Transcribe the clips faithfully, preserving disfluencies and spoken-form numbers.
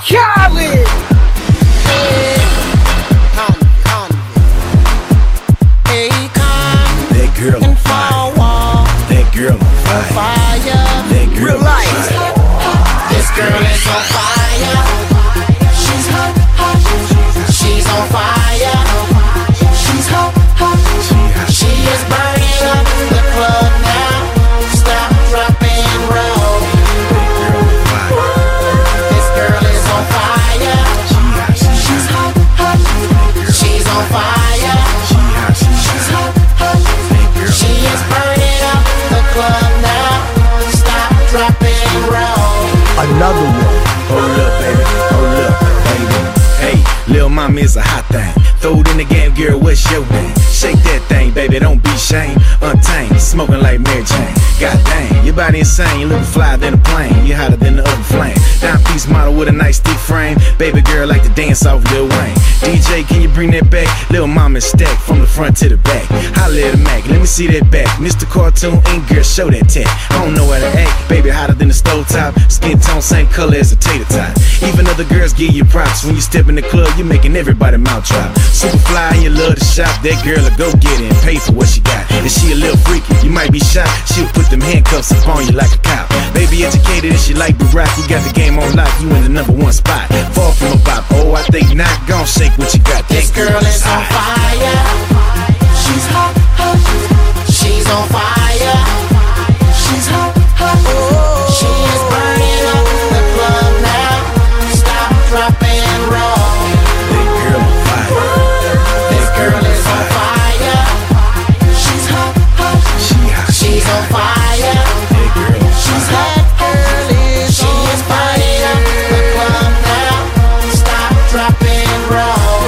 Khaled. That girl on fire. That girl on fire. That girl on fire. This girl is on fire. She's hot, hot. She's on fire. She's hot, hot. She is burning up the club now. Stop, drop, and roll. This girl is on fire. She's hot, hot. She's on fire. She's hot, hot. She is burning up the club now. Stop, drop, and roll. Another one. Hold up, baby. Hold up, baby. Hey, Lil Mama is a hot thing. Throw it in the game, girl, what's your name? Shake that thing, baby, don't be shame. Untamed, smoking like Mary Jane. God dang, your body insane. You looking fly than a plane. You hotter than the oven flame. Down piece model with a nice thick frame. Baby girl like to dance off Lil Wayne. D J, can you bring that back? Lil Mama stack from the front to the back. Holla at the Mac, let me see that back. Mister Cartoon Ink, girl, show that tech. I don't know how to act, baby, hotter than the stove top. Skin tone, same color as a tater tot. Even other girls give you props. When you step in the club, you making everybody mouth drop. Super fly and you love to shop. That girl will go get it and pay for what she got. And she a little freaky, you might be shocked. She'll put them handcuffs upon you like a cop. Baby educated and she like the rock. You got the game on lock, you in the number one spot. Far from a bop, oh I think not. Gon' shake what you got. This girl is on fire. She's hot, hot. She's on fire. She's hot, hot. She is burning up the club now. Stop, drop, and roll. That girl on fire. This girl is on fire. She's hot, hot. She hot. She's on fire. That girl on She's fire. hot, early. She is burning up the club now. Stop, drop, and roll.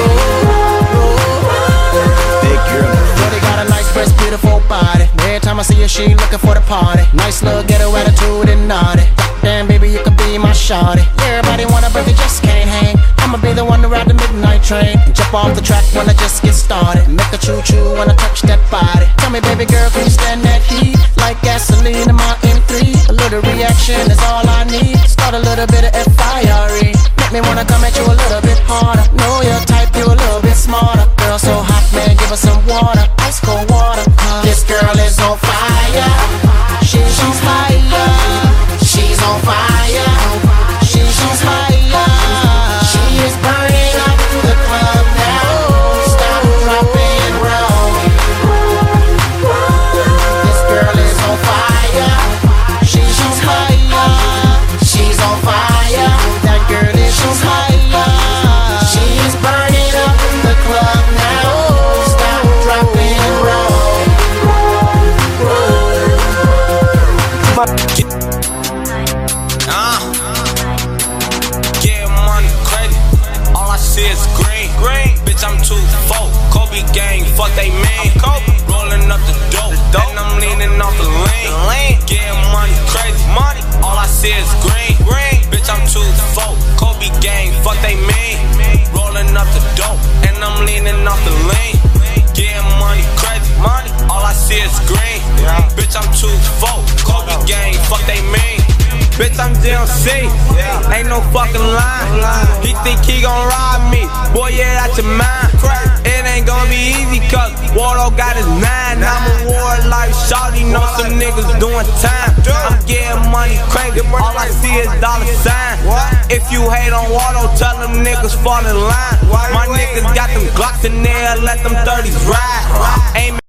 That girl on fire. Shorty got a nice, fresh, beautiful body. Every time I see her, she looking for the party. Nice little ghetto attitude and naughty. Damn, baby, you could be my shawty. Everybody wanna, but they just can't hang. I'ma be the one to ride the midnight train and jump off the track when I just get started. Make a choo-choo when I touch that body. Tell me, baby girl, can you stand that heat? Like gasoline in my M three. A little reaction is all I need. Start a little bit of F I R E. Make me wanna come at you a little bit harder. Know your type, you a little bit smarter. Girl so hot, man, give her some water. Ice cold water. This girl is on fire. She's on fire. She's on fire. She's on fire. She is burning up the club now. Stop, drop, and roll. This girl is on fire. She's on fire. She's on fire. That girl is on fire. She is burning up the club now. Stop, drop, and roll. Uh, get money, credit. All I see is green, green. Bitch, I'm too full. Kobe gang, fuck they man. Rolling up the dope, and I'm leaning off the lane. Get money, credit, money. All I see is green, green. Bitch, I'm too full. Kobe gang, fuck they man. Rolling up the dope, and I'm leaning off the lane. Get money, credit, money. All I see is green. Bitch, I'm too full. Kobe gang, fuck they man. Bitch, I'm G M C, ain't no fucking line. He think he gon' rob me, boy, yeah, that's your mind. It ain't gon' be easy, cause Wardo got his nine. I'm a war life shawty, know some niggas doing time. I'm getting money crazy, all I see is dollar sign. If you hate on Wardo, tell them niggas fall in line. My niggas got them Glocks in there, let them thirties ride. Ain't